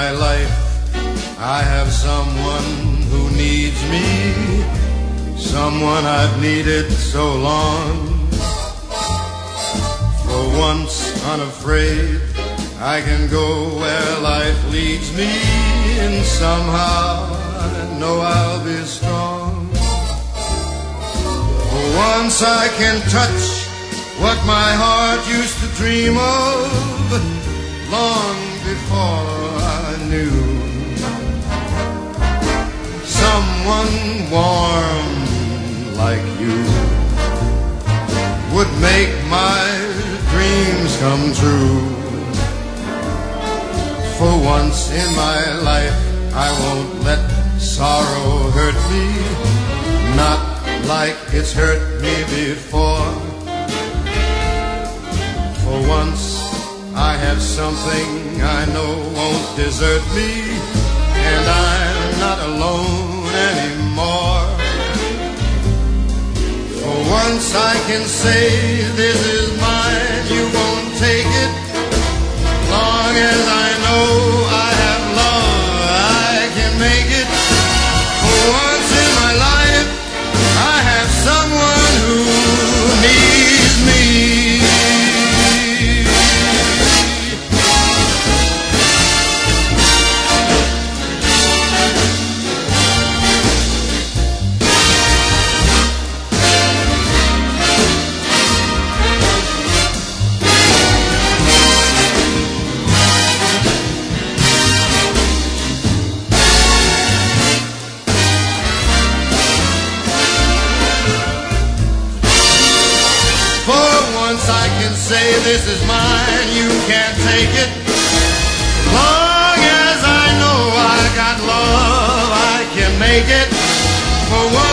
my life I have someone who needs me, someone I've needed so long. For once unafraid, I can go where life leads me, and somehow I know I'll be strong. For once I can touch what my heart used to dream of long before I knew. Someone warm like you would make my dreams come true. For once in my life I won't let sorrow hurt me, not like it's hurt me before. For once I have something I know won't desert me, and I'm not alone anymore. For once I can say this is mine, you won't take it. Long as I know I have love, I can make it. For once in my life I have someone who needs me. I can say this is mine, you can't take it. Long as I know I got love, I can make it. For